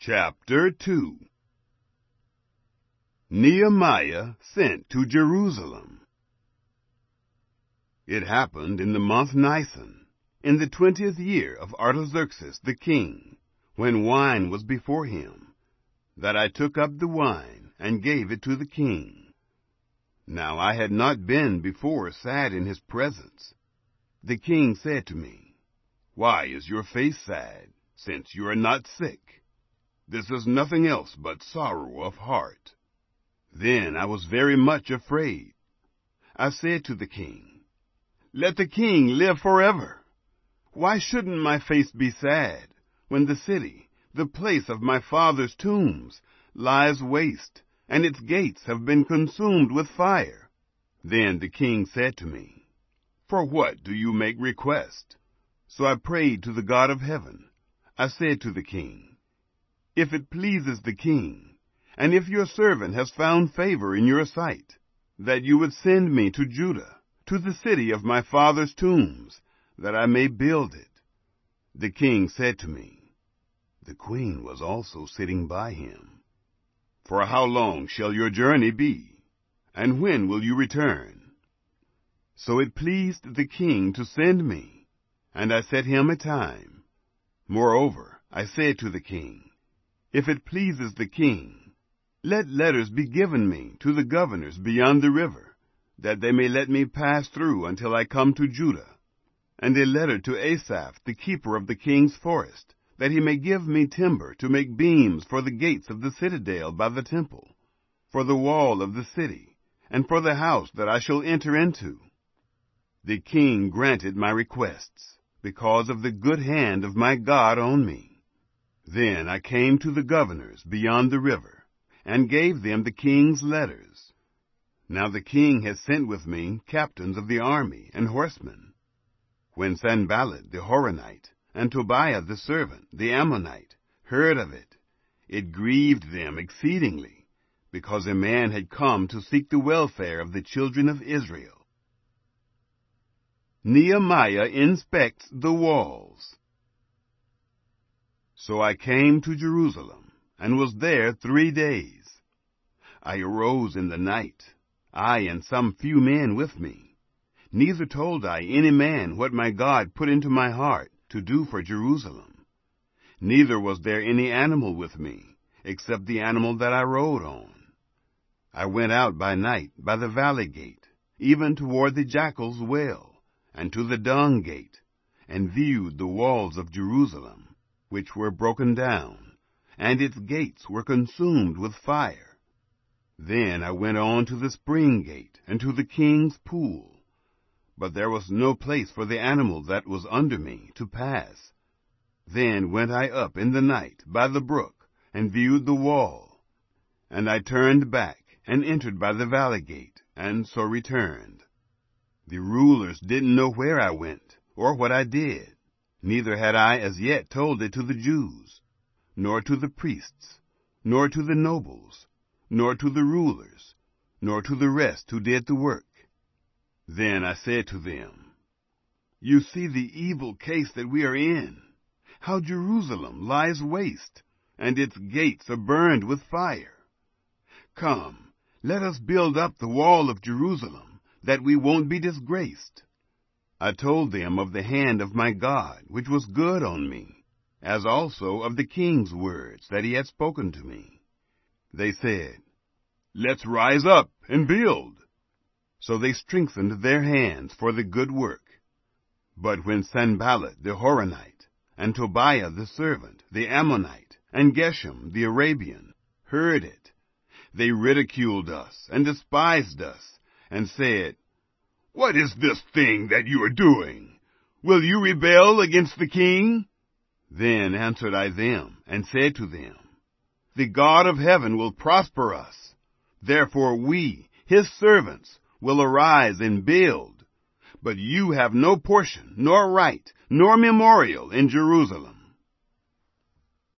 Chapter 2. Nehemiah sent to Jerusalem. It happened in the month Nisan, in the 20th year of Artaxerxes the king, when wine was before him, that I took up the wine and gave it to the king. Now I had not been before sad in his presence. The king said to me, "Why is your face sad, since you are not sick? This is nothing else but sorrow of heart." Then I was very much afraid. I said to the king, "Let the king live forever. Why shouldn't my face be sad, when the city, the place of my father's tombs, lies waste, and its gates have been consumed with fire?" Then the king said to me, "For what do you make request?" So I prayed to the God of heaven. I said to the king, "If it pleases the king, and if your servant has found favor in your sight, that you would send me to Judah, to the city of my father's tombs, that I may build it." The king said to me, the queen was also sitting by him, "For how long shall your journey be, and when will you return?" So it pleased the king to send me, and I set him a time. Moreover, I said to the king, "If it pleases the king, let letters be given me to the governors beyond the river, that they may let me pass through until I come to Judah, and a letter to Asaph, the keeper of the king's forest, that he may give me timber to make beams for the gates of the citadel by the temple, for the wall of the city, and for the house that I shall enter into." The king granted my requests, because of the good hand of my God on me. Then I came to the governors beyond the river, and gave them the king's letters. Now the king had sent with me captains of the army and horsemen. When Sanballat the Horonite, and Tobiah the servant, the Ammonite, heard of it, it grieved them exceedingly, because a man had come to seek the welfare of the children of Israel. Nehemiah inspects the walls. So I came to Jerusalem, and was there 3 days. I arose in the night, I and some few men with me. Neither told I any man what my God put into my heart to do for Jerusalem. Neither was there any animal with me, except the animal that I rode on. I went out by night by the valley gate, even toward the jackal's well, and to the dung gate, and viewed the walls of Jerusalem, which were broken down, and its gates were consumed with fire. Then I went on to the spring gate, and to the king's pool. But there was no place for the animal that was under me to pass. Then went I up in the night by the brook, and viewed the wall. And I turned back, and entered by the valley gate, and so returned. The rulers didn't know where I went, or what I did. Neither had I as yet told it to the Jews, nor to the priests, nor to the nobles, nor to the rulers, nor to the rest who did the work. Then I said to them, "You see the evil case that we are in, how Jerusalem lies waste, and its gates are burned with fire. Come, let us build up the wall of Jerusalem, that we won't be disgraced." I told them of the hand of my God, which was good on me, as also of the king's words that he had spoken to me. They said, "Let's rise up and build." So they strengthened their hands for the good work. But when Sanballat the Horonite, and Tobiah the servant, the Ammonite, and Geshem the Arabian, heard it, they ridiculed us and despised us, and said, "What is this thing that you are doing? Will you rebel against the king?" Then answered I them, and said to them, "The God of heaven will prosper us. Therefore we, his servants, will arise and build. But you have no portion, nor right, nor memorial in Jerusalem."